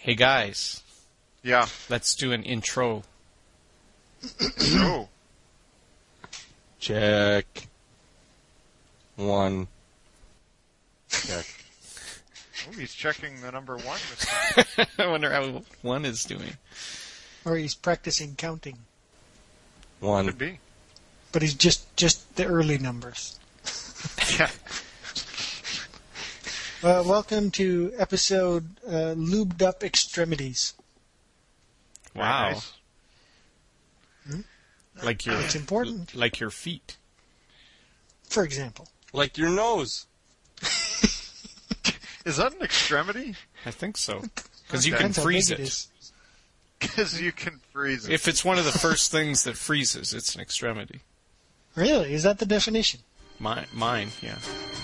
Hey guys, Yeah. let's do an intro. Oh. Check. 1. Check. Oh, he's checking the number 1 this time. I wonder how one is doing. Or he's practicing counting. 1. Could be. But he's just the early numbers. Yeah. Welcome to episode Lubed Up Extremities. Wow. Nice. Like your It's important. like your feet. For example. Like your nose. Is that an extremity? I think so. Because you Okay. can Depends how freeze big it. is. Because you can freeze it. If it's one of the first things that freezes, it's an extremity. Really? Is that the definition? Mine, yeah.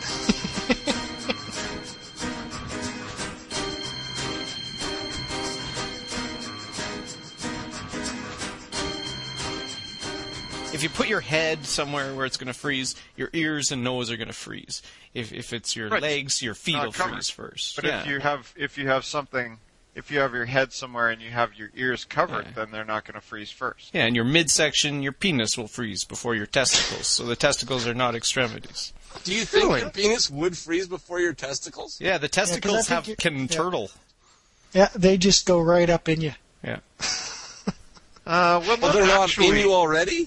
If you put your head somewhere where it's going to freeze, your ears and nose are going to freeze. If it's your Right. legs, your feet Not will covered. freeze first. But yeah. if you have your head somewhere and you have your ears covered, Yeah. then they're not going to freeze first. Yeah, and your midsection, your penis will freeze before your testicles. So the testicles are not extremities. Do you think Really? your penis would freeze before your testicles? Yeah, the testicles think can turtle. Yeah, they just go right up in you. Yeah. Well, Well, not they're not actually. in you already?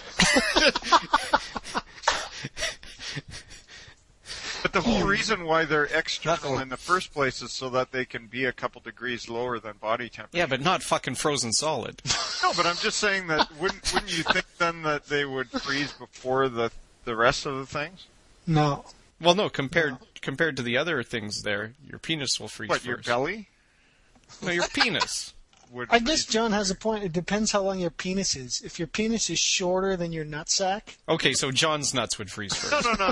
But the whole reason why they're external Nothing. in the first place is so that they can be a couple degrees lower than body temperature. Yeah, but not fucking frozen solid. No, but I'm just saying that wouldn't you think then that they would freeze before the rest of the things? No. Well, no, compared to the other things there, your penis will freeze What, first. your belly No, your penis. would I guess freeze? John has a point. It depends how long your penis is. If your penis is shorter than your nutsack, Okay, so John's nuts would freeze first. No.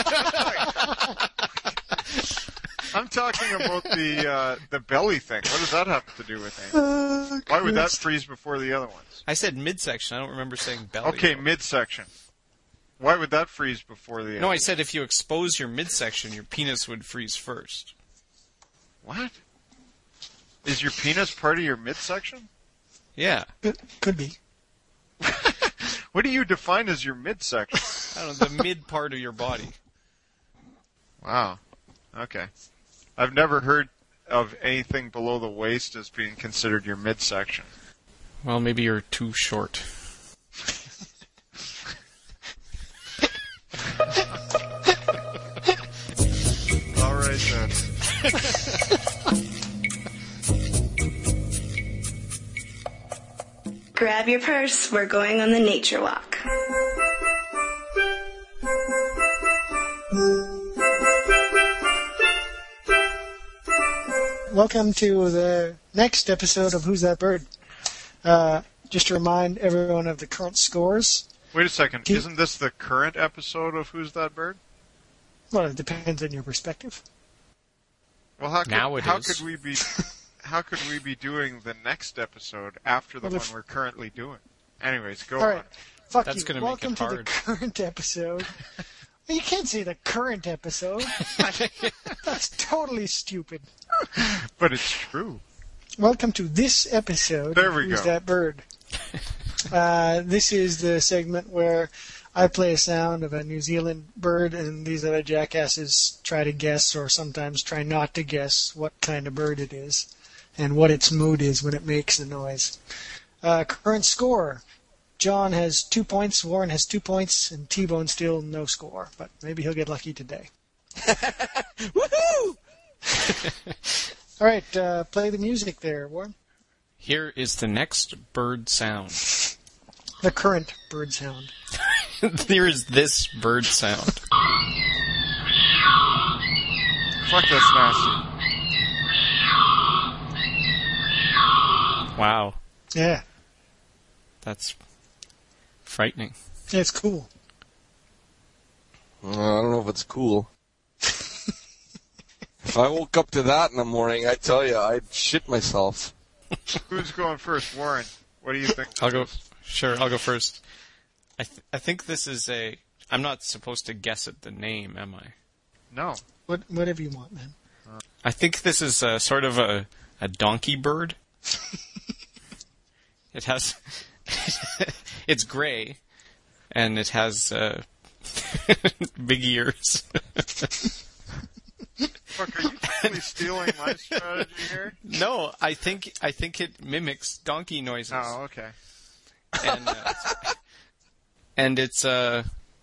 I'm talking about the belly thing. What does that have to do with anything? Why would that freeze before the other ones? I said midsection. I don't remember saying belly. Okay, though. midsection. Why would that freeze before the No, I other? said if you expose your midsection, your penis would freeze first. What? Is your penis part of your midsection? Yeah. could be. What do you define as your midsection? I don't know, the mid part of your body. Wow. Okay. I've never heard of anything below the waist as being considered your midsection. Well, maybe you're too short. All right then. Grab your purse, we're going on the nature walk. Welcome to the next episode of Who's That Bird? Just to remind everyone of the current scores. Wait a second. Do you- Isn't this the current episode of Who's That Bird? Well, it depends on your perspective. Well, how could, Now it how is. could we be how could we be doing the next episode after the Well, one if- we're currently doing? Anyways, go All on. right. Fuck That's you. gonna make Welcome it to the hard. current episode. You can't say the current episode. That's totally stupid. But it's true. Welcome to this episode There of we Who's go. That Bird? This is the segment where I play a sound of a New Zealand bird, and these other jackasses try to guess, or sometimes try not to guess, what kind of bird it is, and what its mood is when it makes the noise. Current score. John has 2 points, Warren has 2 points, and T-Bone still no score, but maybe he'll get lucky today. Woohoo! All right, play the music there, Warren. Here is the next bird sound. The current bird sound. Here is this bird sound. Fuck, that's nasty. Wow. Yeah, That's frightening. it's cool. I don't know if it's cool. If I woke up to that in the morning, I tell you, I'd shit myself. Who's going first? Warren, what do you think? I'll go first. I think this is a... I'm not supposed to guess at the name, am I? No. Whatever you want, man. I think this is a sort of a a donkey bird. It has... It's gray, and it has big ears. Fuck, are you totally stealing my strategy here? No, I think it mimics donkey noises. Oh, okay. And it's I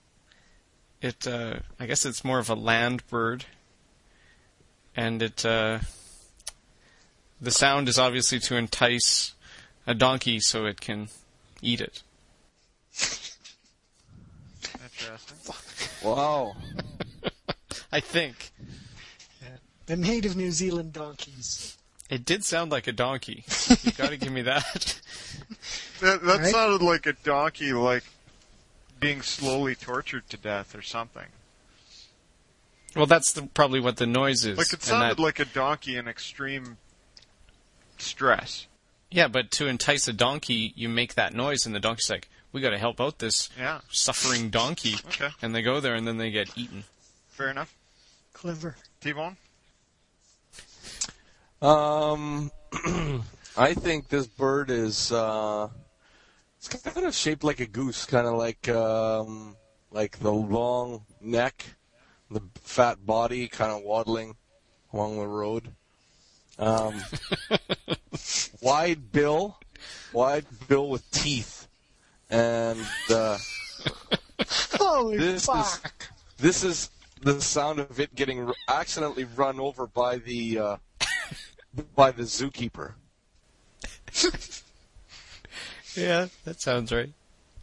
guess it's more of a land bird, and the sound is obviously to entice a donkey so it can eat it. Interesting. Wow. I think The native New Zealand donkeys. it did sound like a donkey. You got to give me that. That Right? sounded like a donkey, like being slowly tortured to death or something. Well, that's probably what the noise is. Like it and sounded that- like a donkey in extreme stress. Yeah, but to entice a donkey, you make that noise, and the donkey's like, "We got to help out this Yeah. suffering donkey." Okay. And they go there, and then they get eaten. Fair enough. Clever. T-Bone? I think this bird is it's kind of shaped like a goose, kind of like the long neck, the fat body, kind of waddling along the road. Wide bill with teeth, and Holy This is- fuck! this is the sound of it getting accidentally run over by the zookeeper. Yeah, that sounds right.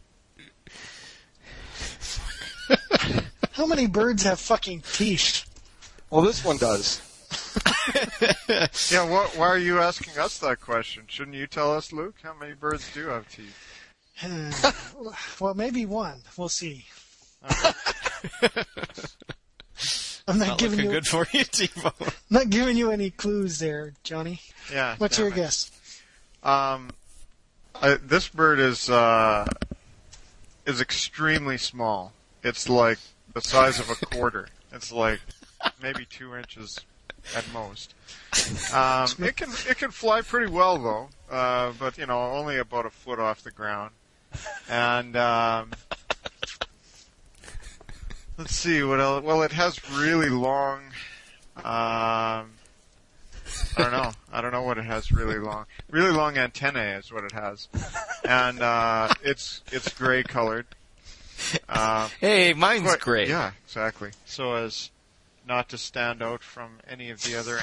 How many birds have fucking teeth? Well, this one does. Yeah, why are you asking us that question? Shouldn't you tell us, Luke? How many birds do have teeth? Well, maybe one. We'll see. I'm not Not giving looking you good for you, T-Bone. not giving you any clues there, Johnny. Yeah. What's damn your it. guess? This bird is extremely small. It's like the size of a quarter. It's like maybe 2 inches at most. It can fly pretty well though, but only about a foot off the ground. And let's see what else. Well, it has really long. I don't know what it has really long. Really long antennae is what it has, and it's gray colored. Hey, mine's gray. Yeah, exactly. So as not to stand out from any of the other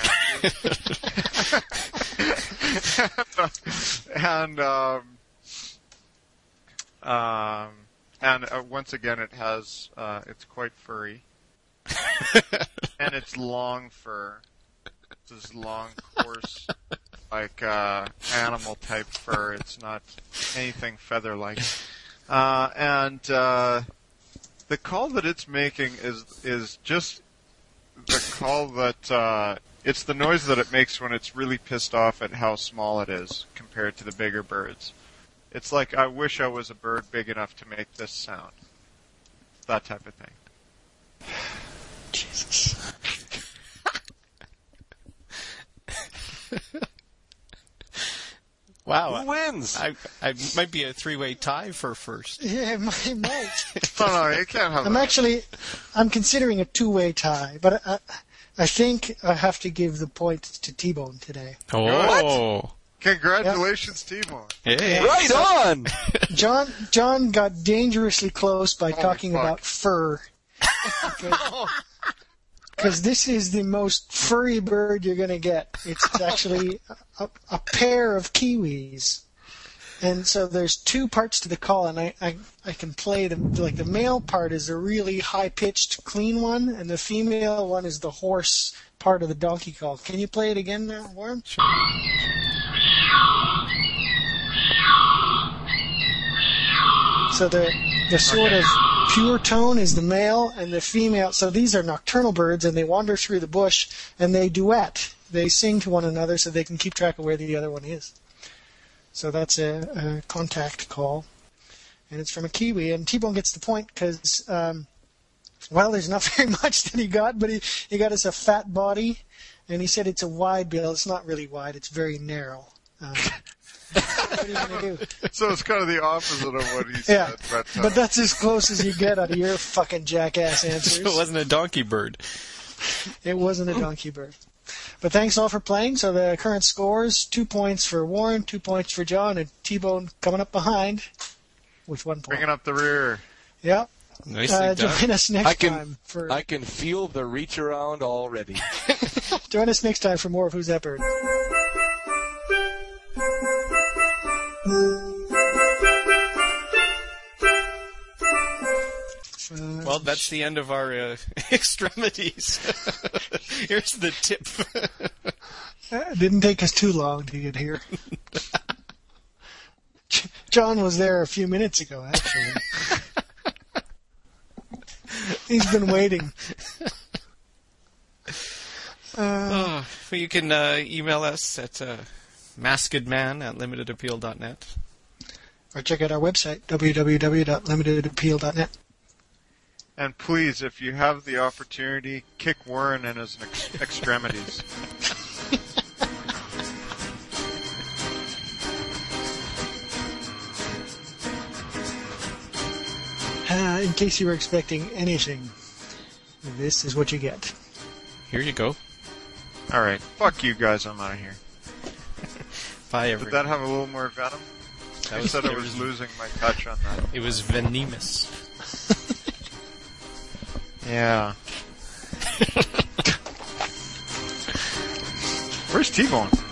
answers. And once again, it has it's quite furry, and it's long fur. This long, coarse, like animal type fur. It's not anything feather-like. And the call that it's making is just the call that it's the noise that it makes when it's really pissed off at how small it is compared to the bigger birds. It's like, I wish I was a bird big enough to make this sound. That type of thing. Jesus. Wow. Who wins? I might be a three-way tie for first. Yeah, it might. No, you can't have that. I'm considering a two-way tie, but I think I have to give the point to T-Bone today. Oh. Congratulations, T-Bone. Hey. Right on. John got dangerously close by talking fuck. about fur. Because this is the most furry bird you're going to get. It's actually a pair of kiwis. And so there's two parts to the call, and I can play them. Like the male part is a really high-pitched, clean one, and the female one is the hoarse part of the donkey call. Can you play it again now, Warren? So the sort of pure tone is the male, and the female. So these are nocturnal birds, and they wander through the bush, and they duet. They sing to one another so they can keep track of where the other one is. So that's a contact call, and it's from a kiwi. And T-Bone gets the point because, well, there's not very much that he got, but he got us a fat body And he said it's a wide bill. It's not really wide. It's very narrow. What are you going to do? So it's kind of the opposite of what he said. Yeah, But but that's as close as you get out of your fucking jackass answers. So it wasn't a donkey bird. It wasn't a donkey bird. But thanks all for playing. So the current scores, 2 points for Warren, 2 points for John, and T-Bone coming up behind with 1 point. bringing up the rear. Yeah. Nicely done. Join us next time for I can feel the reach around already. join us next time for more of Who's That Bird. Well, that's the end of our extremities. Here's the tip. It didn't take us too long to get here. John was there a few minutes ago, actually. He's been waiting. Well, you can email us at maskedman@limitedappeal.net. Or check out our website, www.limitedappeal.net. And please, if you have the opportunity, kick Warren in his extremities. In case you were expecting anything, this is what you get. Here you go. Alright, fuck you guys, I'm out of here. Bye, Did everyone. that have a little more venom? That I said I there was losing my touch on that. It was venomous. Yeah. Where's T-Bone?